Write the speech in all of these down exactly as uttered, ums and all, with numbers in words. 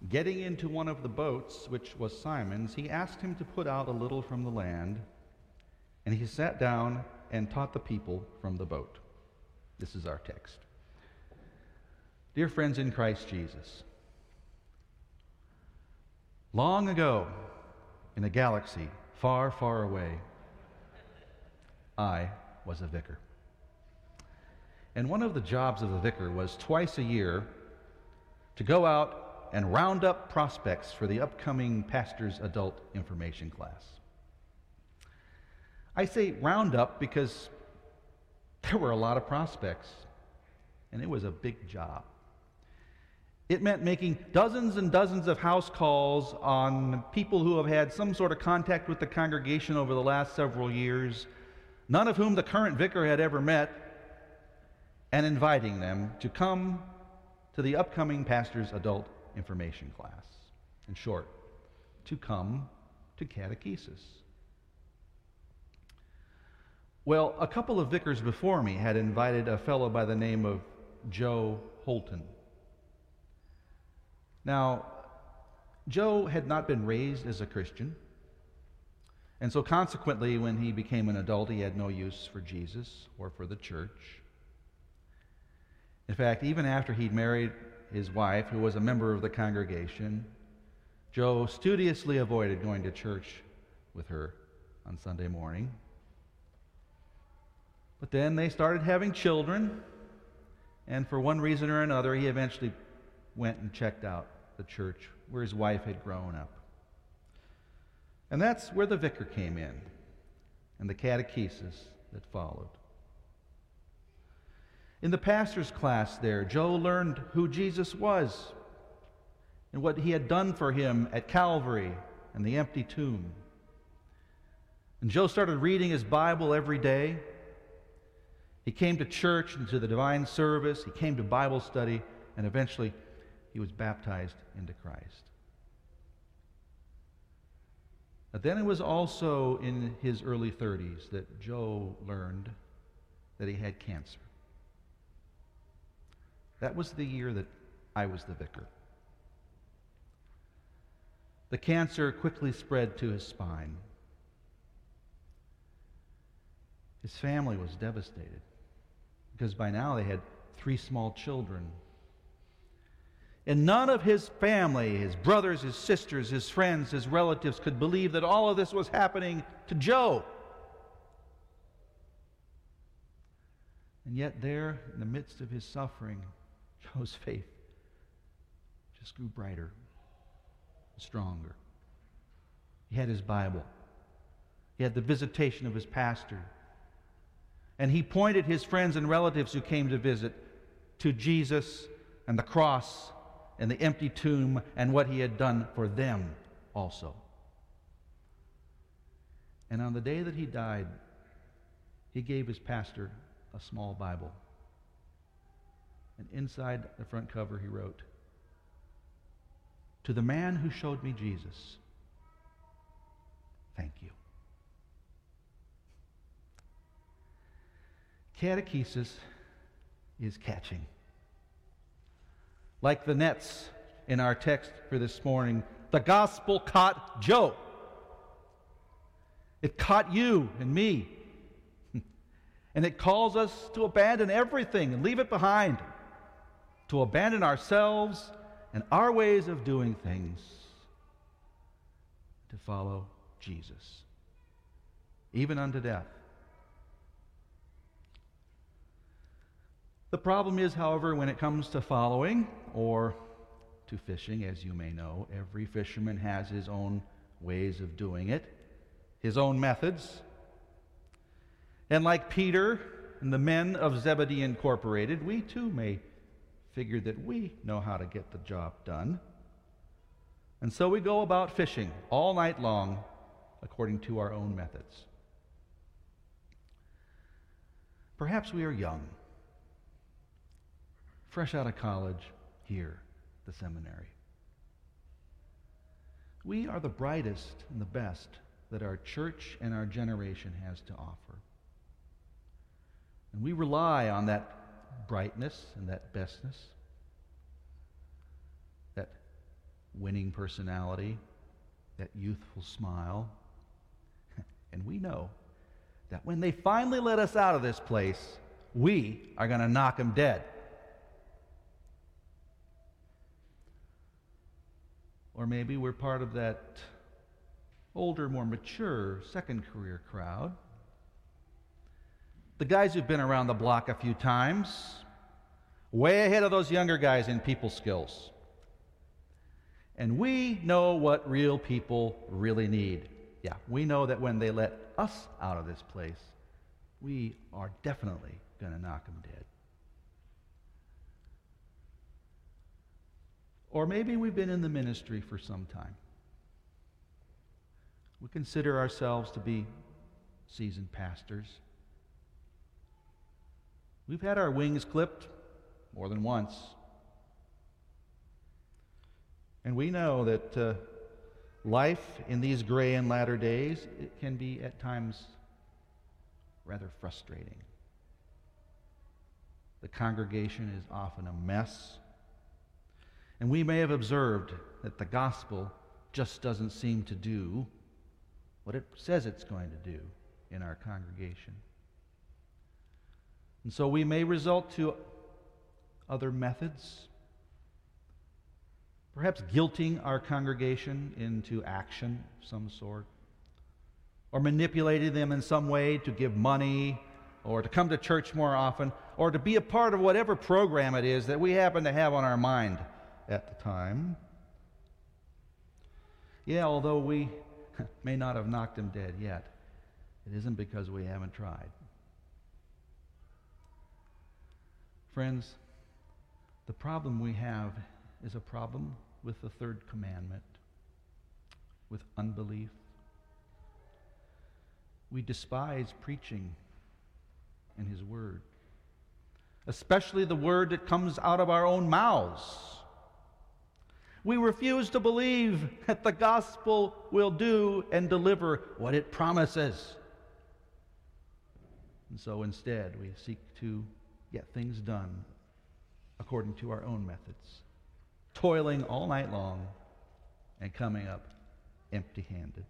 Getting into one of the boats, which was Simon's, he asked him to put out a little from the land, and he sat down and taught the people from the boat. This is our text. Dear friends in Christ Jesus, long ago, in a galaxy far, far away, I was a vicar. And one of the jobs of a vicar was twice a year to go out and round up prospects for the upcoming pastor's adult information class. I say round up because there were a lot of prospects, and it was a big job. It meant making dozens and dozens of house calls on people who have had some sort of contact with the congregation over the last several years, none of whom the current vicar had ever met, and inviting them to come to the upcoming pastor's adult information class. In short, to come to catechesis. Well, a couple of vicars before me had invited a fellow by the name of Joe Holton. Now, Joe had not been raised as a Christian, and so consequently, when he became an adult, he had no use for Jesus or for the church. In fact, even after he'd married his wife, who was a member of the congregation, Joe studiously avoided going to church with her on Sunday morning. But then they started having children, and for one reason or another, he eventually went and checked out the church where his wife had grown up. And that's where the vicar came in, and the catechesis that followed. In the pastor's class there, Joe learned who Jesus was and what he had done for him at Calvary and the empty tomb. And Joe started reading his Bible every day. He came to church and to the divine service. He came to Bible study, and eventually he was baptized into Christ. But then it was also in his early thirties that Joe learned that he had cancer. That was the year that I was the vicar. The cancer quickly spread to his spine. His family was devastated because by now they had three small children. And none of his family, his brothers, his sisters, his friends, his relatives could believe that all of this was happening to Joe. And yet there, in the midst of his suffering, Joe's faith just grew brighter, stronger. He had his Bible. He had the visitation of his pastor. And he pointed his friends and relatives who came to visit to Jesus and the cross and the empty tomb and what he had done for them also. And on the day that he died, he gave his pastor a small Bible. And inside the front cover he wrote, "To the man who showed me Jesus, thank you." Catechesis is catching. Like the nets in our text for this morning, the gospel caught Joe. It caught you and me. And it calls us to abandon everything and leave it behind, to abandon ourselves and our ways of doing things, to follow Jesus, even unto death. The problem is, however, when it comes to following or to fishing, as you may know, every fisherman has his own ways of doing it, his own methods. And like Peter and the men of Zebedee Incorporated, we too may figure that we know how to get the job done. And so we go about fishing all night long according to our own methods. Perhaps we are young, fresh out of college here, the seminary. We are the brightest and the best that our church and our generation has to offer. And we rely on that brightness and that bestness, that winning personality, that youthful smile. And we know that when they finally let us out of this place, we are going to knock them dead. Or maybe we're part of that older, more mature second career crowd. The guys who've been around the block a few times, way ahead of those younger guys in people skills. And we know what real people really need. Yeah, we know that when they let us out of this place, we are definitely going to knock them dead. Or maybe we've been in the ministry for some time. We consider ourselves to be seasoned pastors. We've had our wings clipped more than once. And we know that uh, life in these gray and latter days, it can be at times rather frustrating. The congregation is often a mess. And we may have observed that the gospel just doesn't seem to do what it says it's going to do in our congregation. And so we may resort to other methods, perhaps guilting our congregation into action of some sort, or manipulating them in some way to give money, or to come to church more often, or to be a part of whatever program it is that we happen to have on our mind at the time. Yeah, although we may not have knocked him dead yet, it isn't because we haven't tried. Friends, the problem we have is a problem with the third commandment, with unbelief. We despise preaching and His Word, especially the Word that comes out of our own mouths. We refuse to believe that the gospel will do and deliver what it promises. And so instead, we seek to get things done according to our own methods, toiling all night long and coming up empty-handed.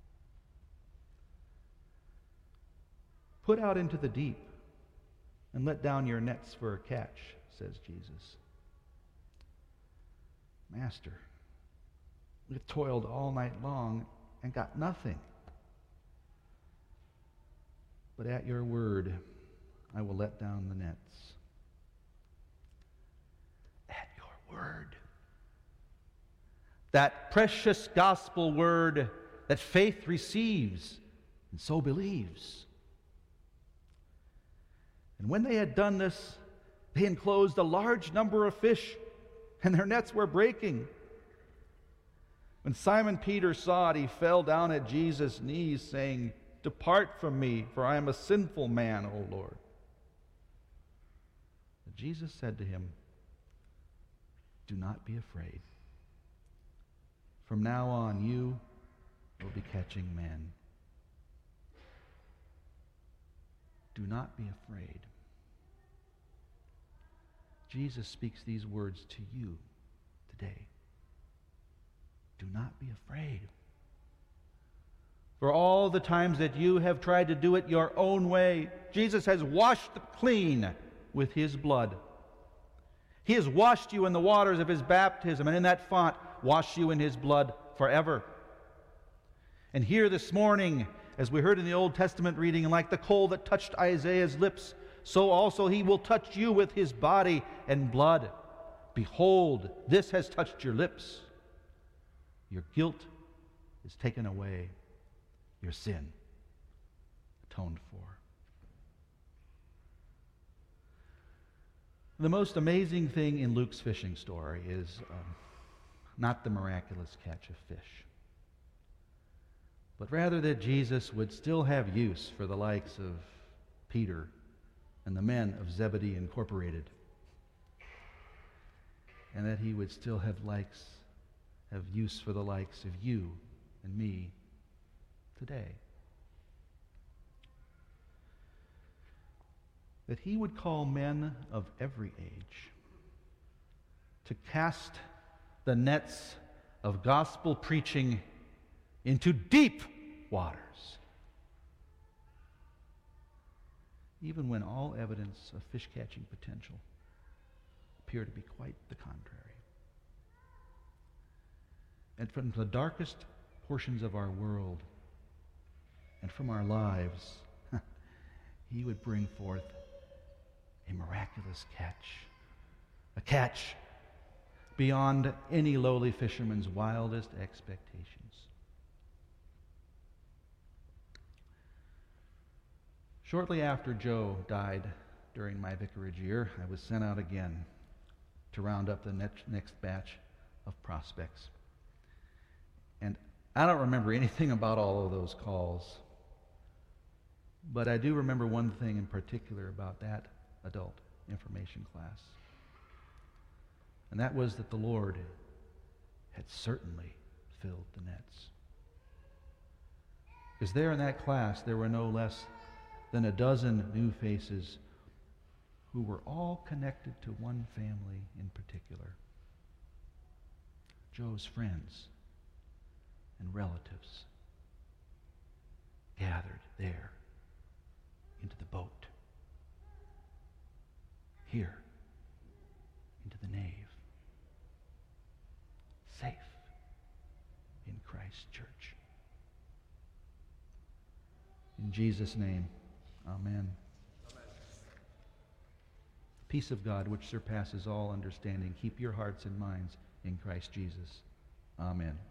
Put out into the deep and let down your nets for a catch, says Jesus. Master, we've toiled all night long and got nothing. But at your word, I will let down the nets. At your word. That precious gospel word that faith receives and so believes. And when they had done this, they enclosed a large number of fish, and their nets were breaking. When Simon Peter saw it, he fell down at Jesus' knees, saying, "Depart from me, for I am a sinful man, O Lord." But Jesus said to him, "Do not be afraid. From now on you will be catching men." Do not be afraid. Jesus speaks these words to you today. Do not be afraid. For all the times that you have tried to do it your own way, Jesus has washed it clean with His blood. He has washed you in the waters of His baptism, and in that font washed you in His blood forever. And here this morning, as we heard in the Old Testament reading, like the coal that touched Isaiah's lips, so also He will touch you with His body and blood. Behold, this has touched your lips. Your guilt is taken away. Your sin atoned for. The most amazing thing in Luke's fishing story is um, not the miraculous catch of fish, but rather that Jesus would still have use for the likes of Peter and the men of Zebedee Incorporated, and that He would still have likes, have use for the likes of you and me today. That He would call men of every age to cast the nets of gospel preaching into deep waters, even when all evidence of fish-catching potential appear to be quite the contrary. And from the darkest portions of our world and from our lives, he would bring forth a miraculous catch, a catch beyond any lowly fisherman's wildest expectations. Shortly after Joe died during my vicarage year, I was sent out again to round up the next, next batch of prospects. And I don't remember anything about all of those calls, but I do remember one thing in particular about that adult information class. And that was that the Lord had certainly filled the nets. Because there in that class, there were no less than a dozen new faces who were all connected to one family in particular. Joe's friends and relatives gathered there into the boat, here into the nave, safe in Christ's church. In Jesus' name, amen. Peace of God, which surpasses all understanding, keep your hearts and minds in Christ Jesus. Amen.